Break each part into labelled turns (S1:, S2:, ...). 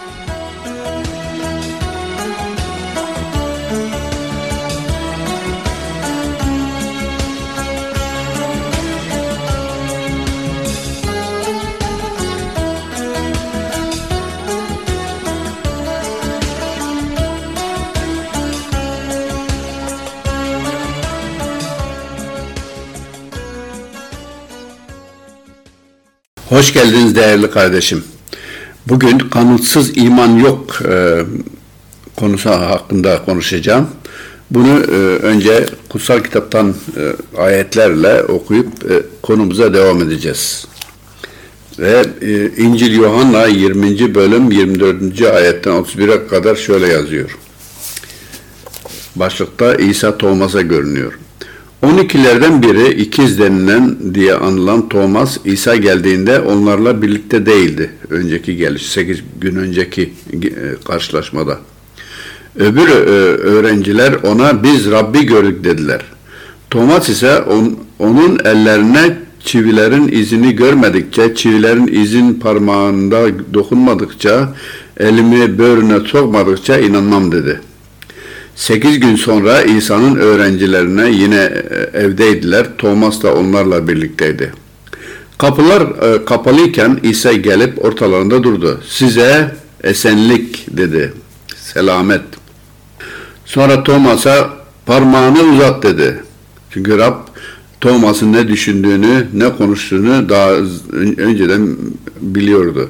S1: Hoş geldiniz değerli kardeşim. Bugün kanıtsız iman yok konusu hakkında konuşacağım. Bunu önce kutsal kitaptan ayetlerle okuyup konumuza devam edeceğiz. Ve İncil Yuhanna 20. bölüm 24. ayetten 31'e kadar şöyle yazıyor. Başlıkta İsa Tomas'a görünüyor. 12'lerden biri ikiz denilen diye anılan Tomas, İsa geldiğinde onlarla birlikte değildi. Önceki geliş, 8 gün önceki karşılaşmada. Öbür öğrenciler ona biz Rabbi gördük dediler. Tomas ise onun ellerine çivilerin izini görmedikçe, çivilerin izin parmağında dokunmadıkça, elimi böğrüne sokmadıkça inanmam dedi. 8 gün sonra İsa'nın öğrencilerine yine evdeydiler. Tomas da onlarla birlikteydi. Kapılar kapalıyken İsa gelip ortalarında durdu. Size esenlik dedi. Selamet. Sonra Tomas'a parmağını uzat dedi. Çünkü Rab Tomas'ın ne düşündüğünü, ne konuştuğunu daha önceden biliyordu.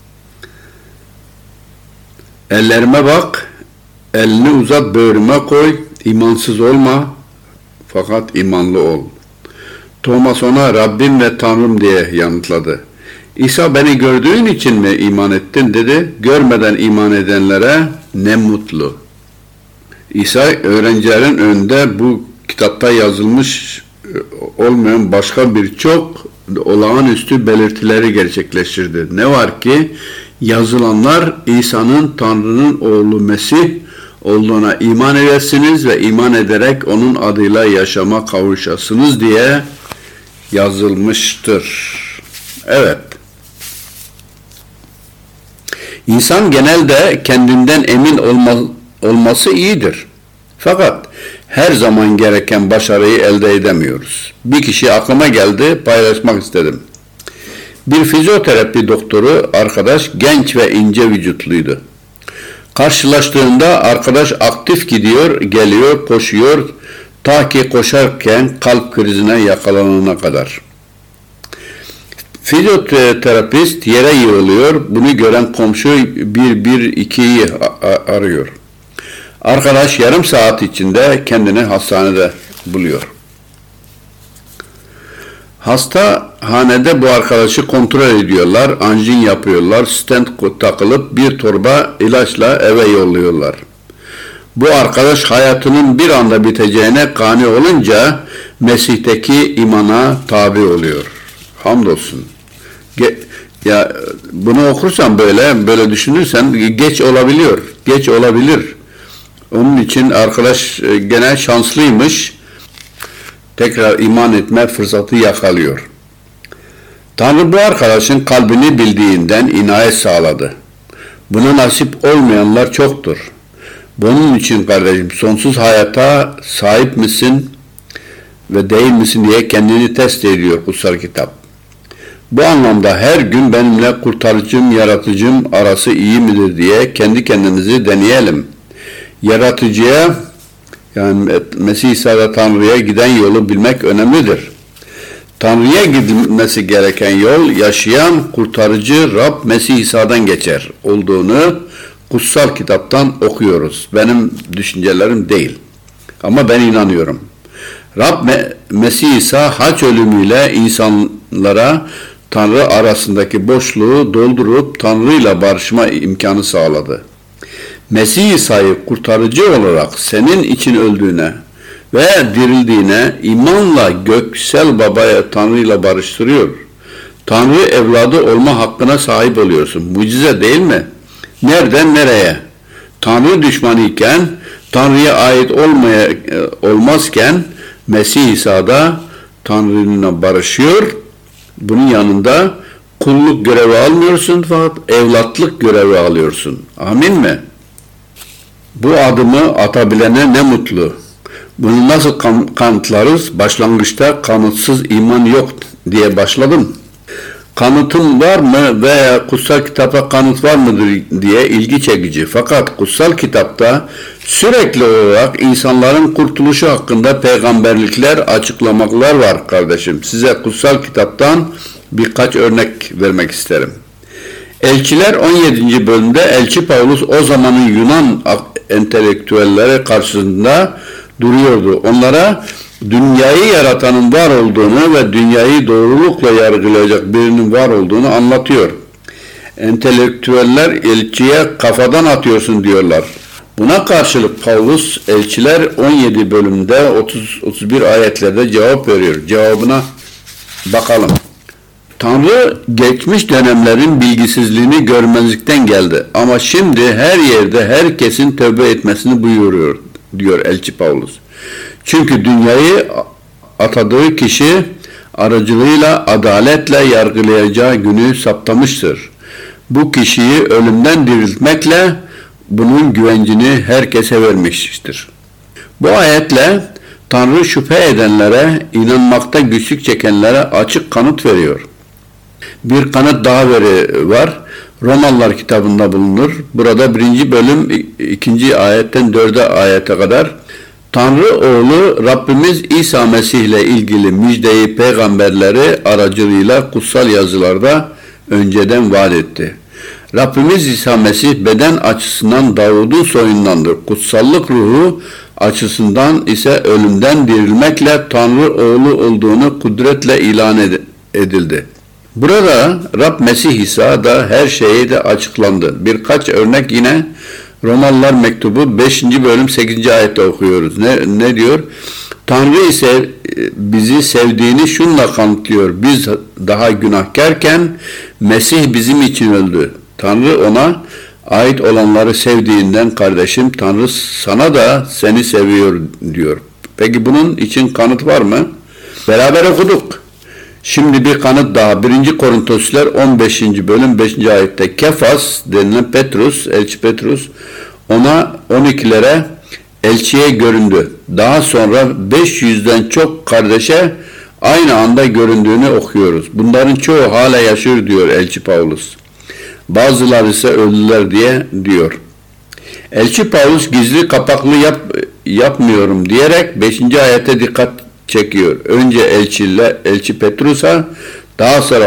S1: Ellerime bak. Elini uzat, böğrüme koy, imansız olma, fakat imanlı ol. Tomas ona Rabbim ve Tanrım diye yanıtladı. İsa beni gördüğün için mi iman ettin dedi. Görmeden iman edenlere ne mutlu. İsa öğrencilerin önünde bu kitapta yazılmış olmayan başka birçok olağanüstü belirtileri gerçekleştirdi. Ne var ki yazılanlar İsa'nın Tanrı'nın oğlu Mesih olduğuna iman edersiniz ve iman ederek onun adıyla yaşama kavuşasınız diye yazılmıştır. Evet. İnsan genelde kendinden emin olması iyidir. Fakat her zaman gereken başarıyı elde edemiyoruz. Bir kişi aklıma geldi, paylaşmak istedim. Bir fizyoterapi doktoru arkadaş genç ve ince vücutluydu. Karşılaştığında arkadaş aktif gidiyor, geliyor, koşuyor, ta ki koşarken kalp krizine yakalanana kadar. Fizyoterapist yere yığılıyor, bunu gören komşu 112'yi arıyor. Arkadaş yarım saat içinde kendini hastanede buluyor. Hastanede bu arkadaşı kontrol ediyorlar, anjin yapıyorlar, stent takılıp bir torba ilaçla eve yolluyorlar. Bu arkadaş hayatının bir anda biteceğine kani olunca Mesih'teki imana tabi oluyor. Hamdolsun. Ya bunu okursan böyle düşünürsen geç olabilir. Onun için arkadaş gene şanslıymış. Tekrar iman etme fırsatı yakalıyor. Tanrı bu arkadaşın kalbini bildiğinden inayet sağladı. Buna nasip olmayanlar çoktur. Bunun için kardeşim sonsuz hayata sahip misin ve değil misin diye kendini test ediyor kutsal kitap. Bu anlamda her gün benimle kurtarıcım, yaratıcım arası iyi midir diye kendi kendimizi deneyelim. Yaratıcıya yani Mesih İsa'da Tanrı'ya giden yolu bilmek önemlidir. Tanrı'ya gidilmesi gereken yol yaşayan kurtarıcı Rab Mesih İsa'dan geçer olduğunu kutsal kitaptan okuyoruz. Benim düşüncelerim değil. Ama ben inanıyorum. Rab Mesih İsa hac ölümüyle insanlara Tanrı arasındaki boşluğu doldurup Tanrı'yla barışma imkanı sağladı. Mesih İsa'yı kurtarıcı olarak senin için öldüğüne ve dirildiğine imanla göksel babaya Tanrı'yla barıştırıyor. Tanrı evladı olma hakkına sahip oluyorsun. Mucize değil mi? Nereden nereye? Tanrı düşmanı iken, Tanrı'ya ait olmazken Mesih İsa'da Tanrı'yla barışıyor. Bunun yanında kulluk görevi almıyorsun fakat evlatlık görevi alıyorsun. Amin mi? Bu adımı atabilene ne mutlu. Bunu nasıl kanıtlarız? Başlangıçta kanıtsız iman yok diye başladım. Kanıtım var mı veya kutsal kitapta kanıt var mıdır diye ilgi çekici. Fakat kutsal kitapta sürekli olarak insanların kurtuluşu hakkında peygamberlikler, açıklamalar var kardeşim. Size kutsal kitaptan birkaç örnek vermek isterim. Elçiler 17. bölümde Elçi Pavlus o zamanın Yunan entelektüelleri karşısında duruyordu. Onlara dünyayı yaratanın var olduğunu ve dünyayı doğrulukla yargılayacak birinin var olduğunu anlatıyor. Entelektüeller elçiye kafadan atıyorsun diyorlar. Buna karşılık Pavlus Elçiler 17 bölümde 30-31 ayetlerde cevap veriyor. Cevabına bakalım. Tanrı geçmiş dönemlerin bilgisizliğini görmezlikten geldi. Ama şimdi her yerde herkesin tövbe etmesini buyuruyor diyor Elçi Pavlus. Çünkü dünyayı atadığı kişi aracılığıyla adaletle yargılayacağı günü saptamıştır. Bu kişiyi ölümden diriltmekle bunun güvencini herkese vermiştir. Bu ayetle Tanrı şüphe edenlere, inanmakta güçlük çekenlere açık kanıt veriyor. Bir kanıt daha var. Romalılar kitabında bulunur. Burada 1. bölüm 2. ayetten 4. ayete kadar Tanrı oğlu Rabbimiz İsa Mesih ile ilgili müjdeyi peygamberleri aracılığıyla kutsal yazılarda önceden vaat etti. Rabbimiz İsa Mesih beden açısından Davud'un soyundandır. Kutsallık ruhu açısından ise ölümden dirilmekle Tanrı oğlu olduğunu kudretle ilan edildi. Burada Rab Mesih İsa da her şeyi de açıklandı. Birkaç örnek yine Romalılar mektubu 5. bölüm 8. ayette okuyoruz. Ne diyor? Tanrı ise bizi sevdiğini şunla kanıtlıyor. Biz daha günahkarken Mesih bizim için öldü. Tanrı ona ait olanları sevdiğinden kardeşim Tanrı sana da seni seviyor diyor. Peki bunun için kanıt var mı? Beraber okuduk. Şimdi bir kanıt daha. 1. Korintoslular 15. bölüm 5. ayette Kefas denilen Petrus, Elçi Petrus ona 12'lere elçiye göründü. Daha sonra 500'den çok kardeşe aynı anda göründüğünü okuyoruz. Bunların çoğu hala yaşıyor diyor Elçi Pavlus. Bazıları ise öldüler diyor. Elçi Pavlus gizli kapaklı yapmıyorum diyerek 5. ayete dikkat çekiyor. Önce Elçi Petrus'a, daha sonra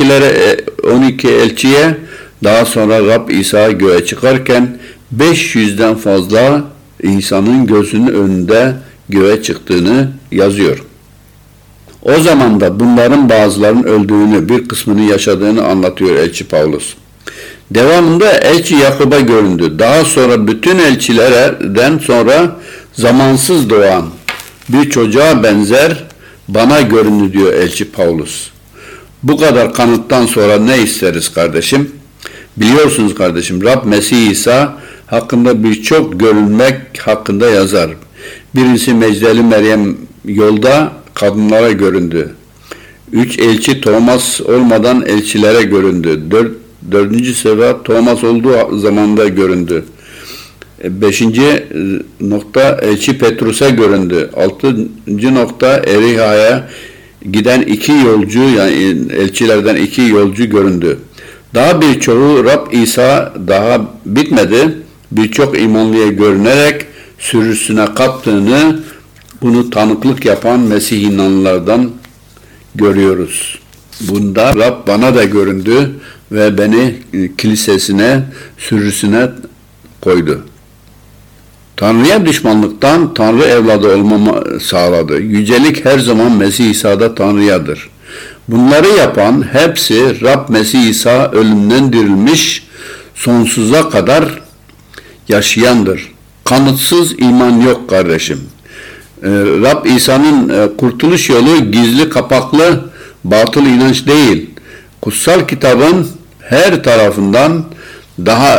S1: 12 elçiye, daha sonra Rab İsa göğe çıkarken 500'den fazla insanın gözünün önünde göğe çıktığını yazıyor. O zaman da bunların bazılarının öldüğünü, bir kısmının yaşadığını anlatıyor Elçi Pavlus. Devamında Elçi Yakup'a göründü. Daha sonra bütün elçilerden sonra zamansız doğan bir çocuğa benzer bana göründü diyor Elçi Pavlus. Bu kadar kanıttan sonra ne isteriz kardeşim? Biliyorsunuz kardeşim Rab Mesih İsa hakkında birçok görünmek hakkında yazar. Birincisi Mecdeli Meryem yolda kadınlara göründü. 3 elçi Thomas olmadan elçilere göründü. 4. sefer Thomas olduğu zamanda göründü. 5. nokta Elçi Petrus'a göründü. 6. nokta Eriha'ya giden 2 yolcu, yani elçilerden 2 yolcu göründü. Daha birçoğu Rab İsa daha bitmedi. Birçok imanlıya görünerek sürüsüne kaptığını, bunu tanıklık yapan Mesih inanlılardan görüyoruz. Bunda Rab bana da göründü ve beni kilisesine, sürüsüne koydu. Tanrı'ya düşmanlıktan Tanrı evladı olmamı sağladı. Yücelik her zaman Mesih İsa'da Tanrı'yadır. Bunları yapan hepsi Rab Mesih İsa ölümden dirilmiş, sonsuza kadar yaşayandır. Kanıtsız iman yok kardeşim. Rab İsa'nın kurtuluş yolu gizli kapaklı batıl inanç değil. Kutsal kitabın her tarafından daha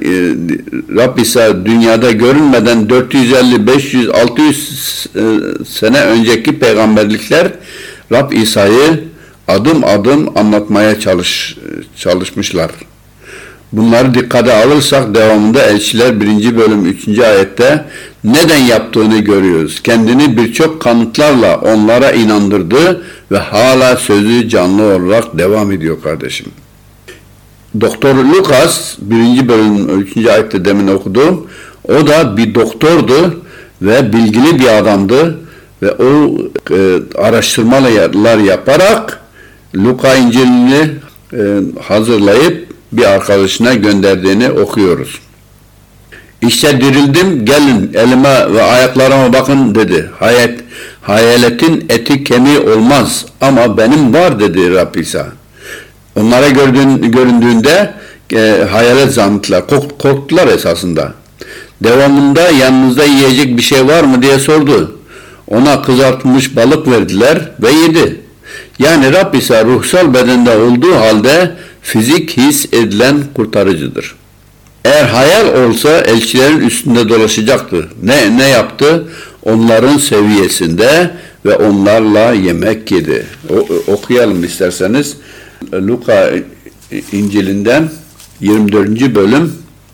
S1: Rab İsa dünyada görünmeden 450, 500, 600 sene önceki peygamberlikler Rab İsa'yı adım adım anlatmaya çalışmışlar. Bunları dikkate alırsak devamında Elçiler 1. bölüm 3. ayette neden yaptığını görüyoruz. Kendini birçok kanıtlarla onlara inandırdı ve hala sözü canlı olarak devam ediyor kardeşim. Doktor Lukas 1. bölüm 3. ayette demin okudum. O da bir doktordu ve bilgili bir adamdı ve o araştırmalar yaparak Luka İncil'ini hazırlayıp bir arkadaşına gönderdiğini okuyoruz. İşte dirildim, gelin elime ve ayaklarıma bakın dedi. Hayaletin eti kemiği olmaz ama benim var dedi Rab İsa. Onlara göründüğünde hayalet zannettiler, korktular esasında. Devamında yanınızda yiyecek bir şey var mı diye sordu. Ona kızartılmış balık verdiler ve yedi. Yani Rab İsa ruhsal bedende olduğu halde fizik his edilen kurtarıcıdır. Eğer hayal olsa elçilerin üstünde dolaşacaktı. Ne yaptı? Onların seviyesinde ve onlarla yemek yedi. Okuyalım isterseniz. Luka İncil'inden 24. bölüm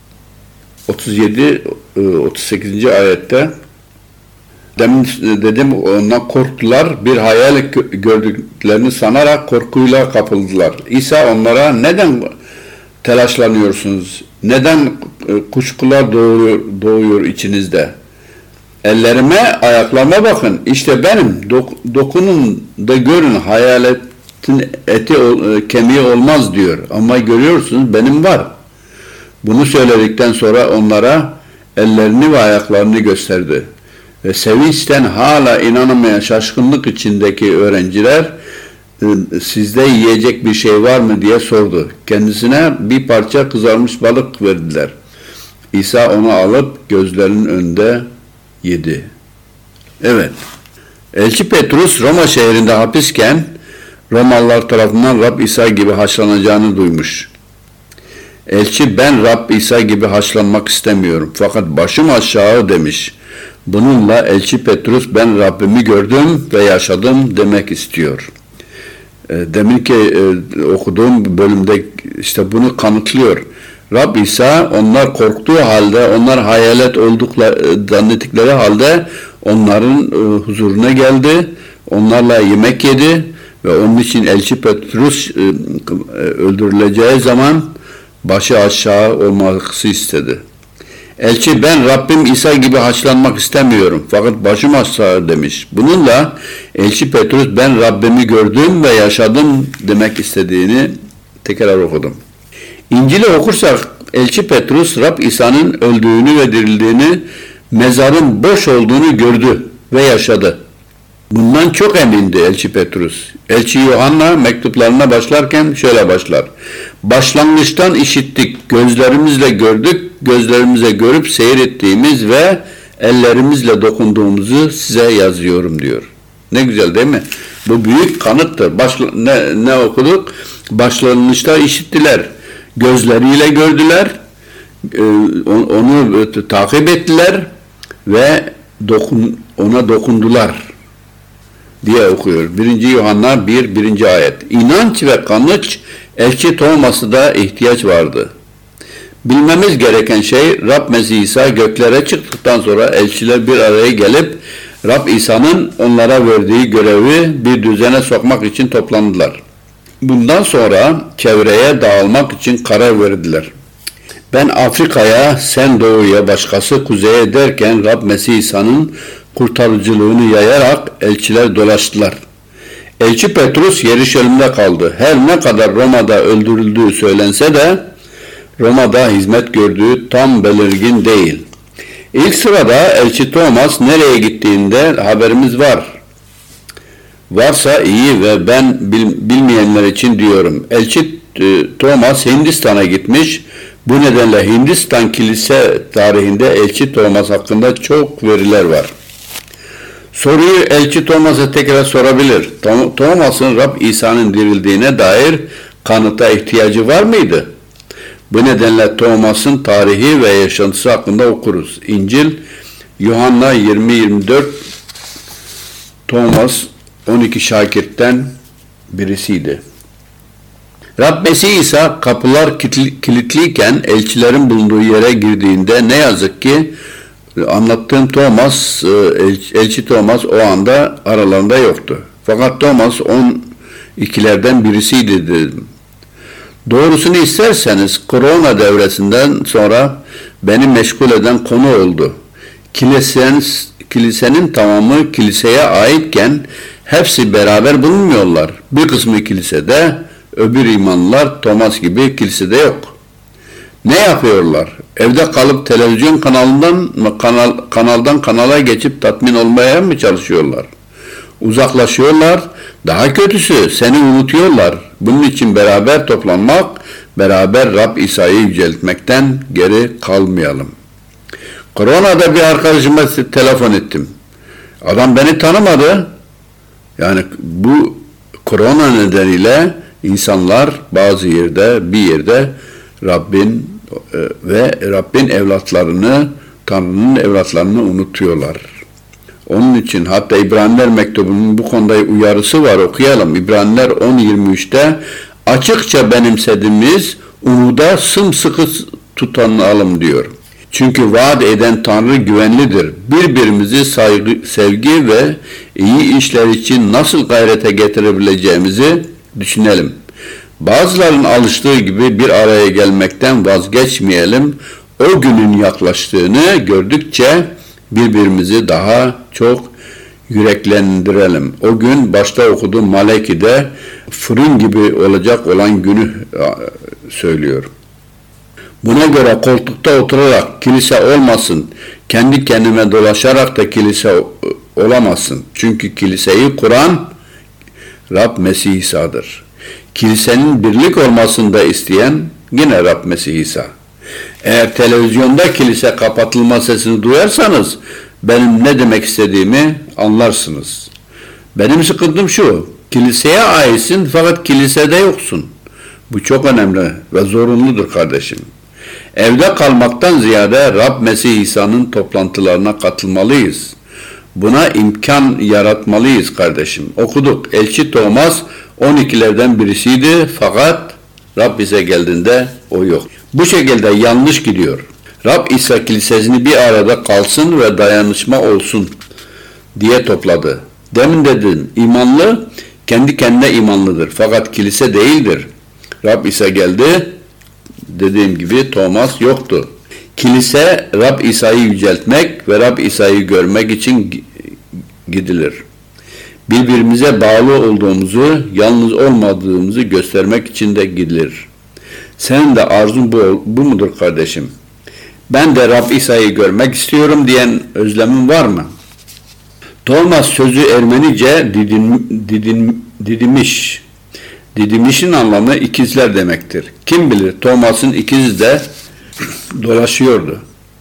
S1: 37-38. ayette demin dedim ondan korktular. Bir hayal gördüklerini sanarak korkuyla kapıldılar. İsa onlara neden telaşlanıyorsunuz? Neden kuşkular doğuyor içinizde? Ellerime, ayaklarıma bakın. İşte benim. Dokunun da görün. Hayaletin eti kemiği olmaz diyor. Ama görüyorsunuz benim var. Bunu söyledikten sonra onlara ellerini ve ayaklarını gösterdi. Ve sevinçten hala inanamayan şaşkınlık içindeki öğrenciler sizde yiyecek bir şey var mı diye sordu. Kendisine bir parça kızarmış balık verdiler. İsa onu alıp gözlerinin önünde yedi. Evet. Elçi Petrus Roma şehrinde hapisken Romalılar tarafından Rab İsa gibi haşlanacağını duymuş. Elçi ben Rab İsa gibi haşlanmak istemiyorum fakat başım aşağı demiş. Bununla Elçi Petrus ben Rabbimi gördüm ve yaşadım demek istiyor. Deminki okuduğum bölümde işte bunu kanıtlıyor. Rab İsa onlar korktuğu halde, onlar hayalet zannettikleri halde onların huzuruna geldi, onlarla yemek yedi ve onun için Elçi Petrus öldürüleceği zaman başı aşağı olması istedi. Elçi ben Rabbim İsa gibi haşlanmak istemiyorum fakat başım aşağı demiş. Bununla Elçi Petrus ben Rabbimi gördüm ve yaşadım demek istediğini tekrar okudum. İncil'i okursak Elçi Petrus Rab İsa'nın öldüğünü ve dirildiğini, mezarın boş olduğunu gördü ve yaşadı. Bundan çok emindi Elçi Petrus. Elçi Yuhanna mektuplarına başlarken şöyle başlar. Başlangıçtan işittik, gözlerimizle gördük, gözlerimize görüp seyrettiğimiz ve ellerimizle dokunduğumuzu size yazıyorum diyor. Ne güzel değil mi? Bu büyük kanıttır. Ne okuduk? Başlangıçta işittiler. Gözleriyle gördüler. Onu takip ettiler ve ona dokundular diye okuyor. 1. Yuhanna 1. ayet. İnanç ve kanıç elçi olması da ihtiyaç vardı. Bilmemiz gereken şey Rab Mesih İsa göklere çıktıktan sonra elçiler bir araya gelip Rab İsa'nın onlara verdiği görevi bir düzene sokmak için toplandılar. Bundan sonra çevreye dağılmak için karar verdiler. Ben Afrika'ya, sen doğuya, başkası kuzeye derken Rab Mesih İsa'nın kurtarıcılığını yayarak elçiler dolaştılar. Elçi Petrus Yeruşalim'de kaldı. Her ne kadar Roma'da öldürüldüğü söylense de Roma'da hizmet gördüğü tam belirgin değil. İlk sırada Elçi Thomas nereye gittiğinde haberimiz var. Varsa iyi ve ben bilmeyenler için diyorum. Elçi Thomas Hindistan'a gitmiş. Bu nedenle Hindistan kilise tarihinde Elçi Thomas hakkında çok veriler var. Soruyu Elçi Thomas'a tekrar sorabilir. Thomas'ın Rab İsa'nın dirildiğine dair kanıta ihtiyacı var mıydı? Bu nedenle Thomas'ın tarihi ve yaşantısı hakkında okuruz. İncil Yuhanna 20-24 Thomas 12 şagirtten birisiydi. Rab Mesih İsa kapılar kilitliyken elçilerin bulunduğu yere girdiğinde ne yazık ki anlattığım Thomas, elçi Thomas o anda aralarında yoktu. Fakat Thomas 12'lerden birisiydi dedim. Doğrusunu isterseniz korona devresinden sonra beni meşgul eden konu oldu. Kilisenin tamamı kiliseye aitken hepsi beraber bulunmuyorlar. Bir kısmı kilisede, öbür imanlılar Thomas gibi kilisede yok. Ne yapıyorlar? Evde kalıp televizyon kanaldan kanala geçip tatmin olmaya mı çalışıyorlar? Uzaklaşıyorlar. Daha kötüsü seni unutuyorlar. Bunun için beraber toplanmak, beraber Rab İsa'yı yüceltmekten geri kalmayalım. Koronada bir arkadaşıma telefon ettim. Adam beni tanımadı. Yani bu korona nedeniyle insanlar bir yerde Rabbin evlatlarını, Tanrı'nın evlatlarını unutuyorlar. Onun için hatta İbraniler mektubunun bu konuda uyarısı var, okuyalım. İbraniler 10.23'te açıkça benimsediğimiz umuda sımsıkı tutunalım diyor. Çünkü vaat eden Tanrı güvenlidir. Birbirimizi sevgi ve iyi işler için nasıl gayrete getirebileceğimizi düşünelim. Bazılarının alıştığı gibi bir araya gelmekten vazgeçmeyelim. O günün yaklaştığını gördükçe birbirimizi daha çok yüreklendirelim. O gün başta okuduğum Maleki'de fırın gibi olacak olan günü söylüyor. Buna göre koltukta oturarak kilise olmasın, kendi kendime dolaşarak da kilise olamazsın. Çünkü kiliseyi kuran Rab Mesih İsa'dır. Kilisenin birlik olmasını da isteyen yine Rab Mesih İsa. Eğer televizyonda kilise kapatılma sesini duyarsanız benim ne demek istediğimi anlarsınız. Benim sıkıntım şu, kiliseye aitsin fakat kilisede yoksun. Bu çok önemli ve zorunludur kardeşim. Evde kalmaktan ziyade Rab Mesih İsa'nın toplantılarına katılmalıyız. Buna imkan yaratmalıyız kardeşim. Okuduk. Elçi Thomas 12'lerden birisiydi fakat Rab bize geldiğinde o yok. Bu şekilde yanlış gidiyor. Rab İsa kilisesini bir arada kalsın ve dayanışma olsun diye topladı. Demin dedim, imanlı kendi kendine imanlıdır fakat kilise değildir. Rab İsa geldi, dediğim gibi Thomas yoktu. Kilise Rab İsa'yı yüceltmek ve Rab İsa'yı görmek için gidilir. Birbirimize bağlı olduğumuzu, yalnız olmadığımızı göstermek için de gidilir. Senin de arzun bu mudur kardeşim? Ben de Rab İsa'yı görmek istiyorum diyen özlemin var mı? Thomas sözü Ermenice didimiş. Didimiş'in anlamı ikizler demektir. Kim bilir Thomas'ın ikizi de dolaşıyordu.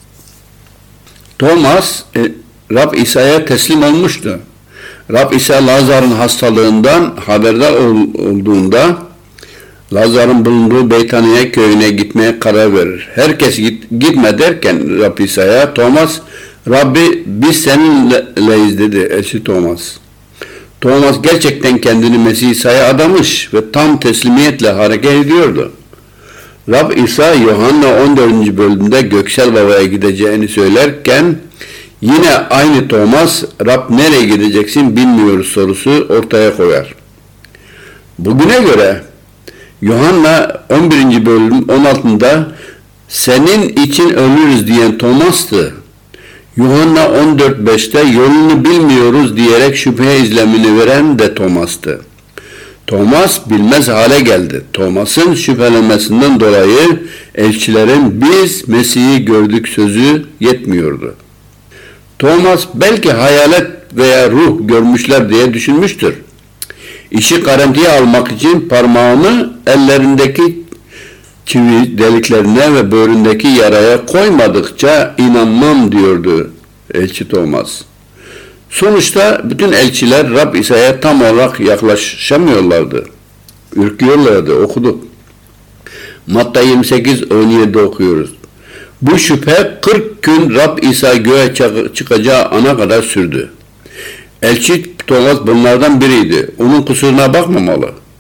S1: Thomas Rab İsa'ya teslim olmuştu. Rab İsa Lazar'ın hastalığından haberdar olduğunda Lazar'ın bulunduğu Beytaniye köyüne gitmeye karar verir. Herkes gitme derken Rab İsa'ya Thomas, Rabbi biz seninleyiz dedi elçi Thomas. Thomas gerçekten kendini Mesih İsa'ya adamış ve tam teslimiyetle hareket ediyordu. Rab İsa Yuhanna 14. bölümde Göksel Baba'ya gideceğini söylerken yine aynı Thomas Rab nereye gideceksin bilmiyoruz sorusu ortaya koyar. Bugüne göre Yuhanna 11. bölüm 16'da senin için ölürüz diyen Thomas'tı. Yuhanna 14.5'te yolunu bilmiyoruz diyerek şüphe izlemini veren de Thomas'tı. Thomas bilmez hale geldi. Thomas'ın şüphelenmesinden dolayı elçilerin biz Mesih'i gördük sözü yetmiyordu. Thomas belki hayalet veya ruh görmüşler diye düşünmüştür. İşi garantiye almak için parmağımı ellerindeki çivi deliklerine ve böğründeki yaraya koymadıkça inanmam diyordu elçi Thomas. Sonuçta bütün elçiler Rab İsa'ya tam olarak yaklaşamıyorlardı. Ürküyorlardı, okuduk. Matta 28-17'de okuyoruz. Bu şüphe 40 gün Rab İsa göğe çıkacağı ana kadar sürdü. Elçi Thomas bunlardan biriydi. Onun kusuruna bakmamalı.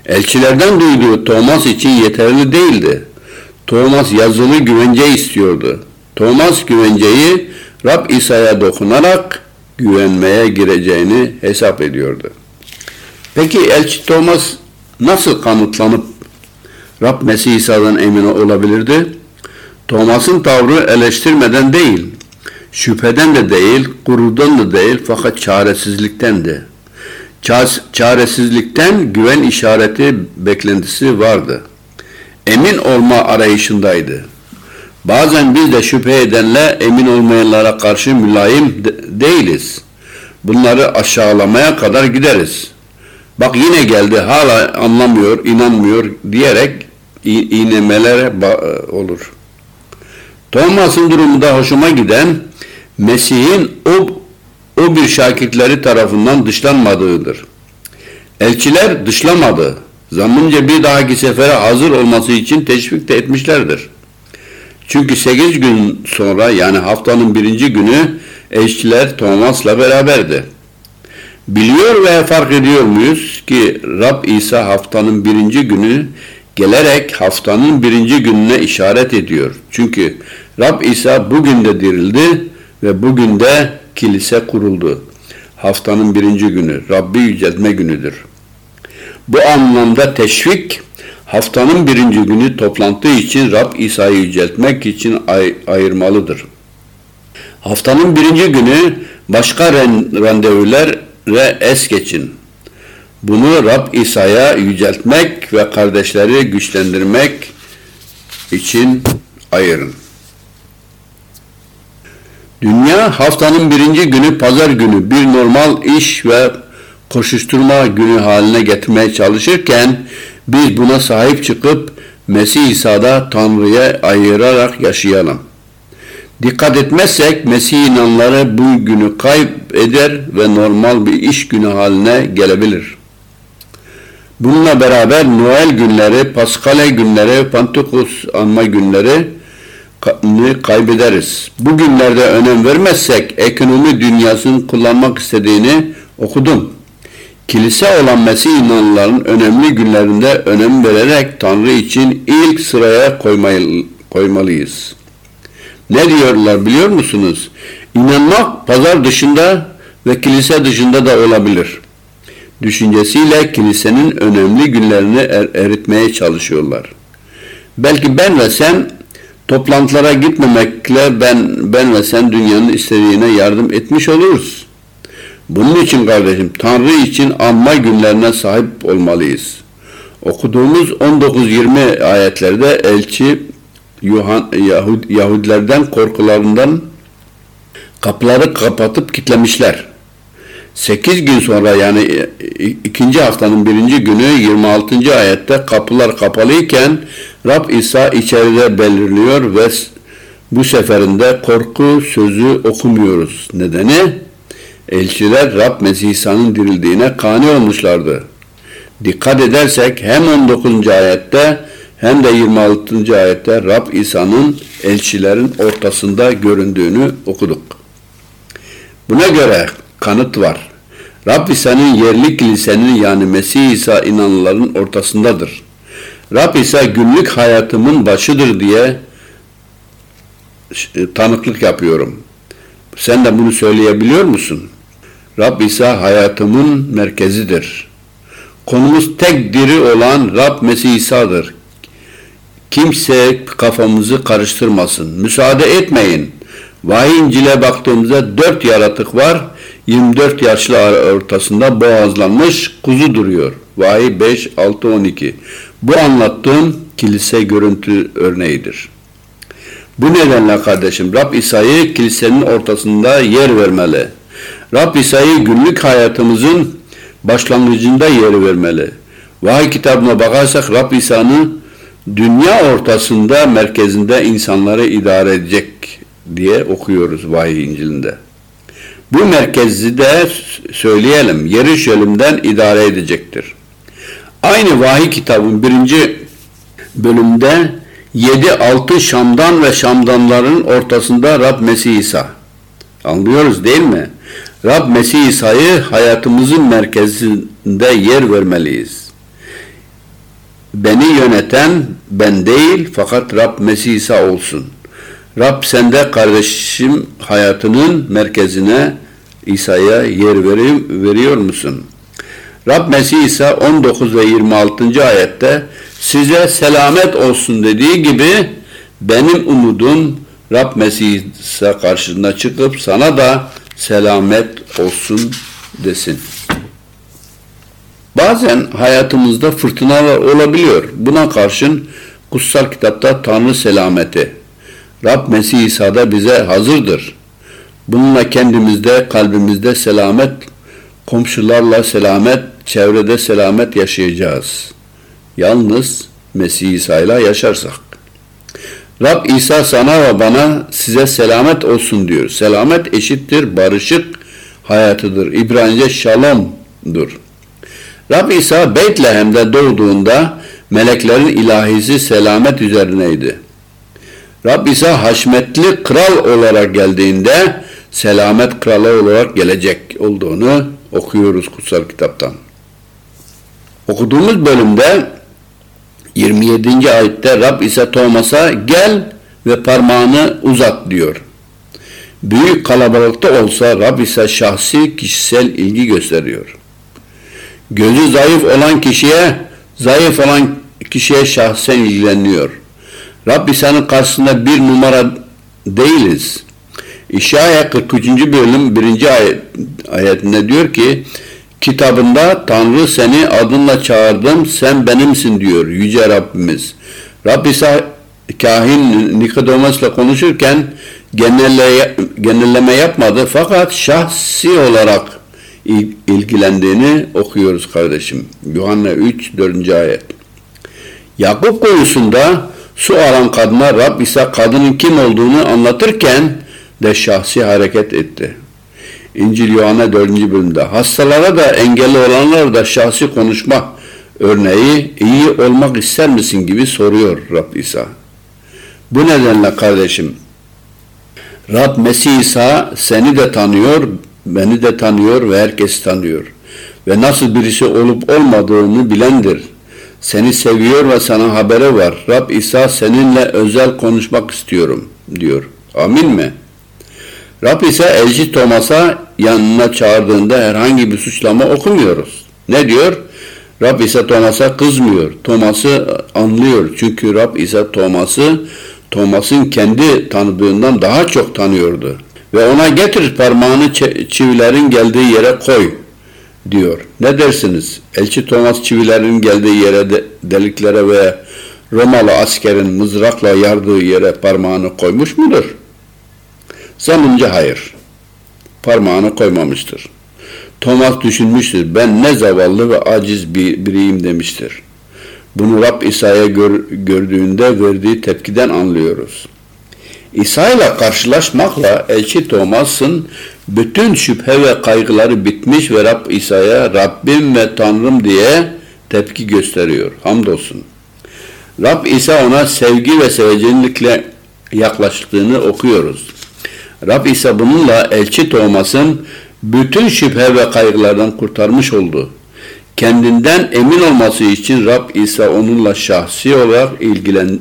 S1: Elçilerden duyduğu Thomas için yeterli değildi. Thomas yazılı güvence istiyordu. Thomas güvenceyi Rab İsa'ya dokunarak güvenmeye gireceğini hesap ediyordu. Peki elçi Thomas nasıl kanıtlanıp Rab Mesih İsa'dan emin olabilirdi? Thomas'ın tavrı eleştirmeden değil, şüpheden de değil, gururdan da değil fakat çaresizliktendi. Çaresizlikten güven işareti beklentisi vardı. Emin olma arayışındaydı. Bazen biz de şüphe edenle emin olmayanlara karşı mülayim değiliz. Bunları aşağılamaya kadar gideriz. Bak yine geldi, hala anlamıyor, inanmıyor diyerek iğnemeler olur. Thomas'ın durumunda hoşuma giden Mesih'in o bir şagirdleri tarafından dışlanmadığıdır. Elçiler dışlamadı. Zannımca bir dahaki sefere hazır olması için teşvik de etmişlerdir. Çünkü 8 gün sonra yani haftanın 1. günü elçiler Thomas'la beraberdi. Biliyor ve fark ediyor muyuz ki Rab İsa haftanın 1. günü gelerek haftanın 1. gününe işaret ediyor. Çünkü Rab İsa bugün de dirildi ve bugün de kilise kuruldu. Haftanın 1. günü, Rabbi yüceltme günüdür. Bu anlamda teşvik, haftanın 1. günü toplantı için Rab İsa'yı yüceltmek için ayırmalıdır. Haftanın 1. günü başka randevulara es geçin. Bunu Rab İsa'ya yüceltmek ve kardeşleri güçlendirmek için ayırın. Dünya haftanın 1. günü pazar günü bir normal iş ve koşuşturma günü haline getirmeye çalışırken biz buna sahip çıkıp Mesih İsa'da Tanrı'ya ayırarak yaşayalım. Dikkat etmezsek Mesih inanları bu günü kaybeder ve normal bir iş günü haline gelebilir. Bununla beraber Noel günleri, Paskale günleri, Pentekos anma günleri kaybederiz. Bu günlerde önem vermezsek ekonomi dünyasının kullanmak istediğini okudum. Kilise olan Mesih inanlıların önemli günlerinde önem vererek Tanrı için ilk sıraya koymalıyız. Ne diyorlar biliyor musunuz? İnanmak pazar dışında ve kilise dışında da olabilir. Düşüncesiyle kilisenin önemli günlerini eritmeye çalışıyorlar. Belki ben ve sen toplantılara gitmemekle ben ve sen dünyanın istediğine yardım etmiş oluruz. Bunun için kardeşim Tanrı için anma günlerine sahip olmalıyız. Okuduğumuz 19-20 ayetlerde elçi Yahudilerden korkularından kapıları kapatıp kilitlemişler. 8 gün sonra yani 2. haftanın 1. günü 26. ayette kapılar kapalıyken Rab İsa içeride belirliyor ve bu seferinde korku sözü okumuyoruz. Nedeni? Elçiler Rab Mesih İsa'nın dirildiğine kani olmuşlardı. Dikkat edersek hem 19. ayette hem de 26. ayette Rab İsa'nın elçilerin ortasında göründüğünü okuduk. Buna göre kanıt var. Rab İsa'nın yerli kilisenin yani Mesih İsa inanlıların ortasındadır. Rab İsa günlük hayatımın başıdır diye tanıklık yapıyorum. Sen de bunu söyleyebiliyor musun? Rab İsa hayatımın merkezidir. Konumuz tek diri olan Rab Mesih İsa'dır. Kimse kafamızı karıştırmasın. Müsaade etmeyin. Vahiy İncil'e baktığımızda 4 yaratık var. 24 yaşlı ortasında boğazlanmış kuzu duruyor. Vahiy 5, 6, 12. Bu anlattığım kilise görüntü örneğidir. Bu nedenle kardeşim Rab İsa'yı kilisenin ortasında yer vermeli. Rab İsa'yı günlük hayatımızın başlangıcında yer vermeli. Vahiy kitabına bakarsak Rab İsa'nın dünya ortasında merkezinde insanları idare edecek diye okuyoruz Vahiy İncil'inde. Bu merkezi de söyleyelim, Yeruşalim'den idare edecektir. Aynı Vahiy kitabın 1. bölümde 7-6 Şam'dan ve Şam'danların ortasında Rab Mesih İsa. Anlıyoruz değil mi? Rab Mesih İsa'yı hayatımızın merkezinde yer vermeliyiz. beni yöneten ben değil fakat Rab Mesih İsa olsun. Rab sende kardeşim hayatının merkezine İsa'ya yer veriyor musun? Rab Mesih İsa 19 ve 26. ayette size selamet olsun dediği gibi benim umudum Rab Mesih İsa karşısına çıkıp sana da selamet olsun desin. Bazen hayatımızda fırtınalar olabiliyor. Buna karşın kutsal kitapta Tanrı selameti, Rab Mesih İsa'da bize hazırdır. Bununla kendimizde, kalbimizde selamet, komşularla selamet, çevrede selamet yaşayacağız. Yalnız Mesih İsa'yla yaşarsak. Rab İsa sana ve bana size selamet olsun diyor. Selamet eşittir barışık hayatıdır. İbranice şalomdur. Rab İsa Betlehem'de doğduğunda meleklerin ilahisi selamet üzerineydi. Rab İsa haşmetli kral olarak geldiğinde selamet kralı olarak gelecek olduğunu okuyoruz kutsal kitaptan. Okuduğumuz bölümde 27. ayette Rab İsa Tomas'a gel ve parmağını uzat diyor. Büyük kalabalıkta olsa Rab İsa şahsi kişisel ilgi gösteriyor. Gözü zayıf olan kişiye şahsen ilgileniyor. Rab İsa'nın karşısında bir numara değiliz. İşaya 43. bölüm 1. ayetinde diyor ki kitabında Tanrı seni adınla çağırdım sen benimsin diyor Yüce Rabbimiz. Rab İsa kahin Nikodemos'la konuşurken genelleme yapmadı fakat şahsi olarak ilgilendiğini okuyoruz kardeşim. Yuhanna 3. 4. ayet. Yakup koyusunda su alan kadına Rab İsa kadının kim olduğunu anlatırken de şahsi hareket etti. İncil Yuhanna 4. bölümde. Hastalara da engelli olanlara da şahsi konuşma örneği iyi olmak ister misin gibi soruyor Rab İsa. Bu nedenle kardeşim Rab Mesih İsa seni de tanıyor, beni de tanıyor ve herkes tanıyor. Ve nasıl birisi olup olmadığını bilendir. Seni seviyor ve sana haberi var. Rab İsa seninle özel konuşmak istiyorum diyor. Amin mi? Rab İsa elçi Tomas'a yanına çağırdığında herhangi bir suçlama okumuyoruz. Ne diyor? Rab İsa Tomas'a kızmıyor. Tomas'ı anlıyor. Çünkü Rab İsa Tomas'ın kendi tanıdığından daha çok tanıyordu. Ve ona getir parmağını çivilerin geldiği yere koy diyor. Ne dersiniz? Elçi Tomas çivilerin geldiği yere deliklere ve Romalı askerin mızrakla yardığı yere parmağını koymuş mudur? Zannımca hayır. Parmağını koymamıştır. Thomas düşünmüştür. Ben ne zavallı ve aciz biriyim demiştir. Bunu Rab İsa'ya gördüğünde verdiği tepkiden anlıyoruz. İsa ile karşılaşmakla elçi Thomas'ın bütün şüphe ve kaygıları bitmiş ve Rab İsa'ya Rabbim ve Tanrım diye tepki gösteriyor. Hamdolsun. Rab İsa ona sevgi ve sevecenilikle yaklaştığını okuyoruz. Rab İsa bununla elçi Thomas'ın bütün şüphe ve kaygılardan kurtarmış oldu. Kendinden emin olması için Rab İsa onunla şahsi olarak ilgilendi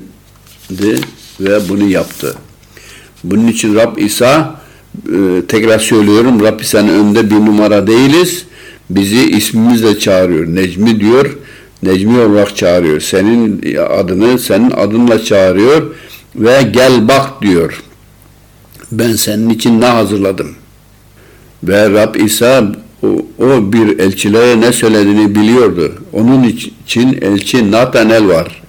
S1: ve bunu yaptı. Bunun için Rab İsa, tekrar söylüyorum, Rab İsa'nın önünde bir numara değiliz. Bizi ismimizle çağırıyor. Necmi diyor, Necmi olarak çağırıyor. Senin adınla çağırıyor ve gel bak diyor. Ben senin için ne hazırladım? Ve Rab İsa o bir elçilere ne söylediğini biliyordu. Onun için elçi Nathanael var.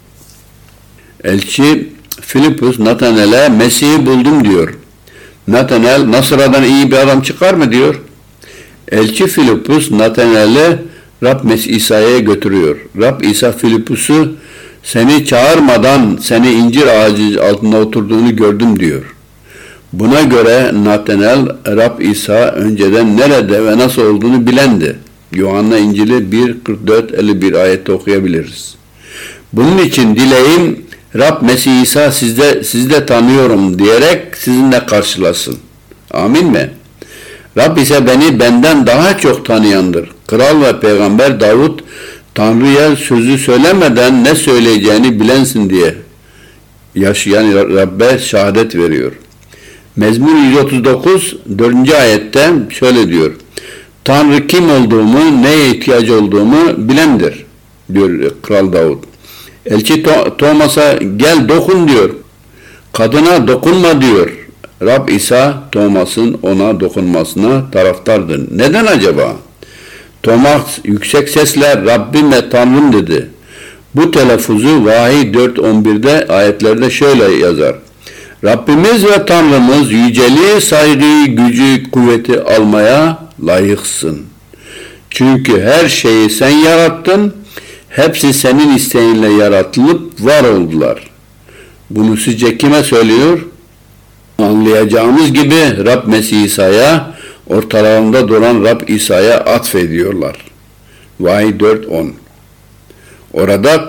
S1: Elçi Filipus Nathanael'e Mesih'i buldum diyor. Nathanael Nasıra'dan iyi bir adam çıkar mı diyor. Elçi Filipus Nathanael'e Rab Mesih İsa'ya götürüyor. Rab İsa Filipus'u seni çağırmadan seni incir ağacı altında oturduğunu gördüm diyor. Buna göre Nathanael Rab İsa önceden nerede ve nasıl olduğunu bilendi. Yuhanna İncili 1:44-51 ayette okuyabiliriz. Bunun için dileğim Rab Mesih İsa sizi de tanıyorum diyerek sizinle karşılasın. Amin mi? Rab ise benden daha çok tanıyandır. Kral ve peygamber Davut Tanrı'ya sözü söylemeden ne söyleyeceğini bilensin diye yaşayan Rabbe şehadet veriyor. Mezmur 139 4. ayette şöyle diyor. Tanrı kim olduğumu, neye ihtiyaç olduğumu bilendir diyor Kral Davud. Elçi Tomas'a gel dokun diyor. Kadına dokunma diyor. Rab İsa Tomas'ın ona dokunmasına taraftardır. Neden acaba? Tomas yüksek sesle Rabbim ve Tanrım dedi. Bu telaffuzu Vahiy 4.11'de ayetlerde şöyle yazar. Rabbimiz ve Tanrımız yüceliği, saygıyı, gücü, kuvveti almaya layıksın. Çünkü her şeyi sen yarattın, hepsi senin isteğinle yaratılıp var oldular. Bunu sizce kime söylüyor? Anlayacağımız gibi Rab Mesih İsa'ya, ortalarında duran Rab İsa'ya atfediyorlar. Vahiy 4.10. Orada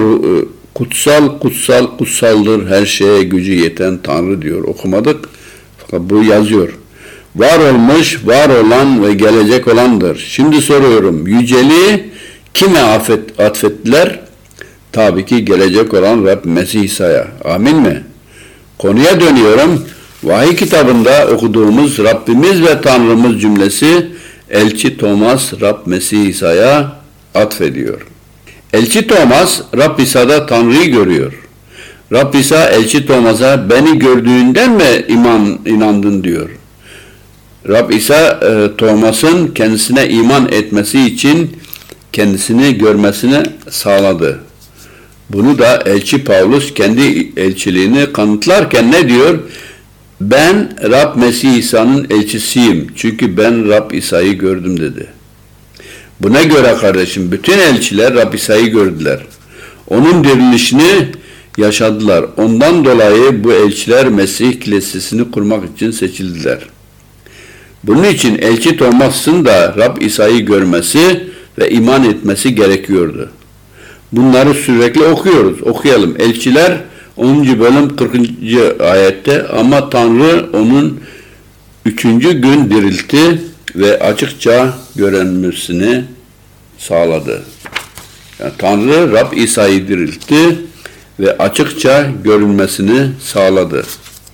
S1: kutsaldır her şeye gücü yeten Tanrı diyor. Okumadık fakat bu yazıyor. Var olmuş, var olan ve gelecek olandır. Şimdi soruyorum, yüceliği kime atfettiler? Tabii ki gelecek olan Rab Mesih İsa'ya. Amin mi? Konuya dönüyorum. Vahiy kitabında okuduğumuz Rabbimiz ve Tanrımız cümlesi Elçi Tomas Rab Mesih İsa'ya atfediyor. Elçi Tomas Rab İsa'da Tanrı'yı görüyor. Rab İsa Elçi Tomas'a beni gördüğünden mi inandın diyor. Rab İsa Tomas'ın kendisine iman etmesi için kendisini görmesini sağladı. Bunu da Elçi Pavlus kendi elçiliğini kanıtlarken ne diyor? Ben Rab Mesih İsa'nın elçisiyim. Çünkü ben Rab İsa'yı gördüm dedi. Buna göre kardeşim bütün elçiler Rab İsa'yı gördüler. Onun dirilişini yaşadılar. Ondan dolayı bu elçiler Mesih kilisesini kurmak için seçildiler. Bunun için Elçi Tomas'ın da Rab İsa'yı görmesi ve iman etmesi gerekiyordu. Bunları sürekli okuyoruz. Okuyalım. Elçiler 10. bölüm 40. ayette ama Tanrı onun 3. gün diriltti ve açıkça görünmesini sağladı. Yani Tanrı Rab İsa'yı diriltti ve açıkça görünmesini sağladı.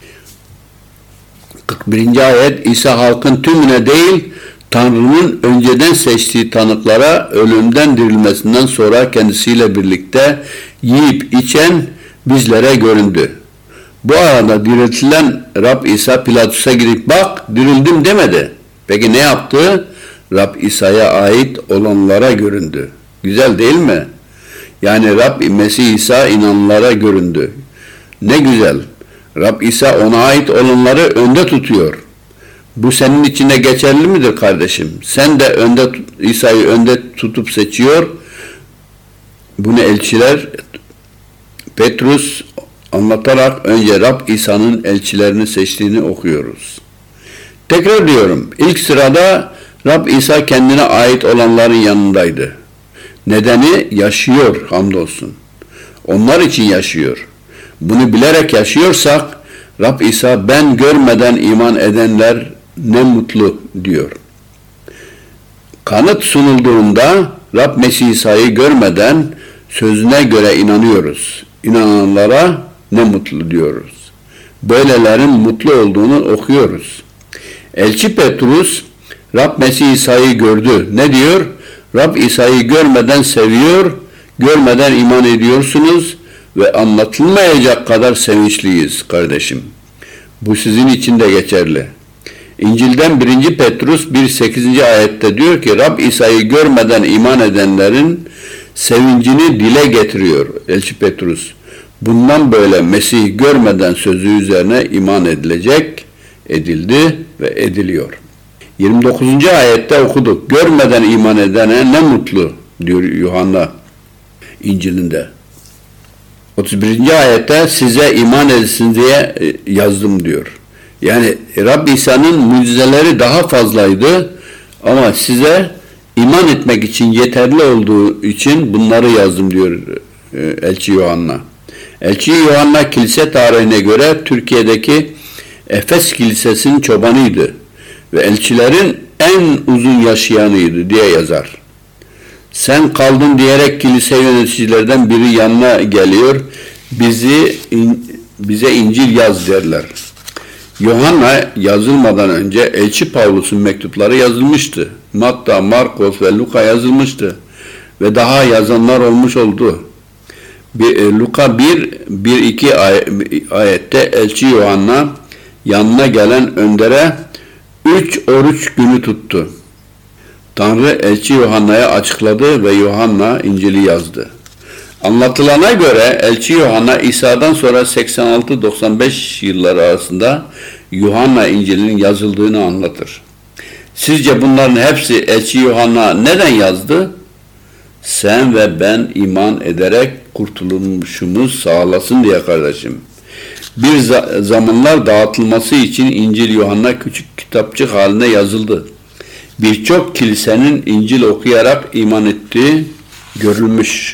S1: 41. ayet İsa halkın tümüne değil Tanrı'nın önceden seçtiği tanıklara ölümden dirilmesinden sonra kendisiyle birlikte yiyip içen bizlere göründü. Bu arada diriltilen Rab İsa Pilatus'a gidip bak dirildim demedi. Peki ne yaptı? Rab İsa'ya ait olanlara göründü. Güzel değil mi? Yani Rab Mesih İsa inananlara göründü. Ne güzel. Rab İsa ona ait olanları önde tutuyor. Bu senin içine geçerli midir kardeşim? Sen de İsa'yı önde tutup seçiyor. Bunu elçiler Petrus anlatarak önce Rab İsa'nın elçilerini seçtiğini okuyoruz. Tekrar diyorum, ilk sırada Rab İsa kendine ait olanların yanındaydı. Nedeni yaşıyor hamdolsun. Onlar için yaşıyor. Bunu bilerek yaşıyorsak Rab İsa ben görmeden iman edenler ne mutlu diyor. Kanıt sunulduğunda Rab Mesih İsa'yı görmeden sözüne göre inanıyoruz. İnananlara ne mutlu diyoruz. Böylelerin mutlu olduğunu okuyoruz. Elçi Petrus Rab Mesih İsa'yı gördü. Ne diyor? Rab İsa'yı görmeden seviyor, görmeden iman ediyorsunuz ve anlatılmayacak kadar sevinçliyiz kardeşim. Bu sizin için de geçerli. İncil'den 1. Petrus 1.8. ayette diyor ki Rab İsa'yı görmeden iman edenlerin sevincini dile getiriyor Elçi Petrus. Bundan böyle Mesih görmeden sözü üzerine iman edildi ve ediliyor. 29. ayette okuduk. Görmeden iman edene ne mutlu diyor Yuhanna İncil'inde. 31. ayette size iman edilsin diye yazdım diyor. Yani Rab İsa'nın mucizeleri daha fazlaydı ama size iman etmek için yeterli olduğu için bunları yazdım diyor Elçi Yuhanna. Elçi Yuhanna kilise tarihine göre Türkiye'deki Efes Kilisesi'nin çobanıydı ve elçilerin en uzun yaşayanıydı diye yazar. Sen kaldın diyerek kilise yöneticilerden biri yanına geliyor. Bize İncil yaz derler. Yuhanna yazılmadan önce Elçi Pavlus'un mektupları yazılmıştı. Matta, Markos ve Luka yazılmıştı. Ve daha yazanlar olmuş oldu. Luka 1-2 ayette Elçi Yuhanna yanına gelen öndere 3 oruç günü tuttu. Tanrı Elçi Yuhanna'ya açıkladı ve Yuhanna İncil'i yazdı. Anlatılana göre Elçi Yuhanna İsa'dan sonra 86-95 yılları arasında Yuhanna İncil'inin yazıldığını anlatır. Sizce bunların hepsi Elçi Yuhanna neden yazdı? Sen ve ben iman ederek kurtuluşumuz sağlasın diye kardeşim. Bir zamanlar dağıtılması için İncil Yuhanna küçük kitapçık haline yazıldı. Birçok kilisenin İncil okuyarak iman ettiği görülmüş.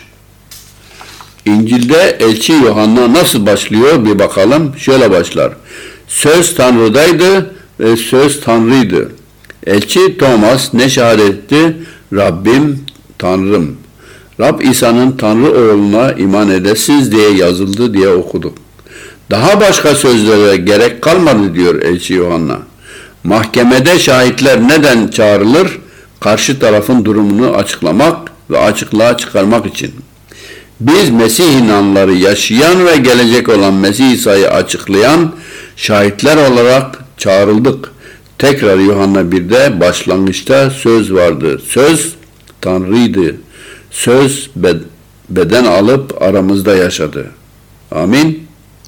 S1: İncil'de Elçi Yuhanna nasıl başlıyor bir bakalım. Şöyle başlar. Söz Tanrı'daydı ve söz Tanrı'ydı. Elçi Thomas ne şehadet etti? Rabbim, Tanrım. Rab İsa'nın Tanrı oğluna iman edesiniz diye yazıldı diye okuduk. Daha başka sözlere gerek kalmadı diyor Elçi Yuhanna. Mahkemede şahitler neden çağrılır? Karşı tarafın durumunu açıklamak ve açıklığa çıkarmak için. Biz Mesih inanları yaşayan ve gelecek olan Mesih İsa'yı açıklayan şahitler olarak çağrıldık. Tekrar Yuhanna 1'de başlangıçta söz vardı. Söz Tanrı'ydı. Söz beden alıp aramızda yaşadı. Amin.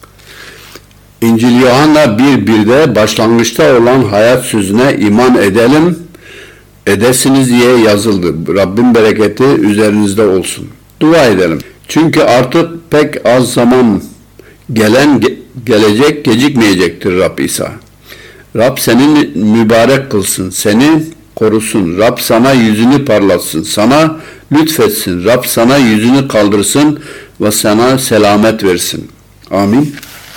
S1: İncil Yuhanna 1.1'de başlangıçta olan hayat sözüne iman edelim, edesiniz diye yazıldı. Rabbin bereketi üzerinizde olsun. Dua edelim. Çünkü artık pek az zaman gelecek gecikmeyecektir Rab İsa. Rab seni mübarek kılsın, seni korusun. Rab sana yüzünü parlatsın, sana lütfetsin. Rab sana yüzünü kaldırsın ve sana selamet versin. Amin.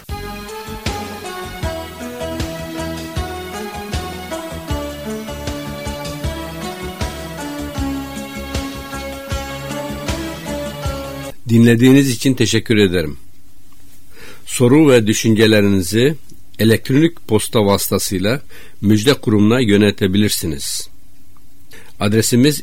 S2: Dinlediğiniz için teşekkür ederim. Soru ve düşüncelerinizi elektronik posta vasıtasıyla Müjde Kurumu'na yöneltebilirsiniz. Adresimiz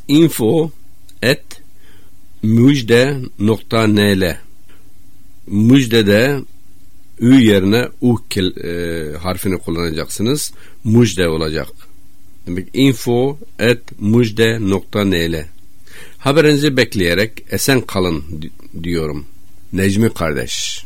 S2: info@mujde.nl. Müjde'de ü yerine u harfini kullanacaksınız. Müjde olacak. Demek info@mujde.nl. Haberinizi bekleyerek esen kalın diyorum. Necmi kardeş.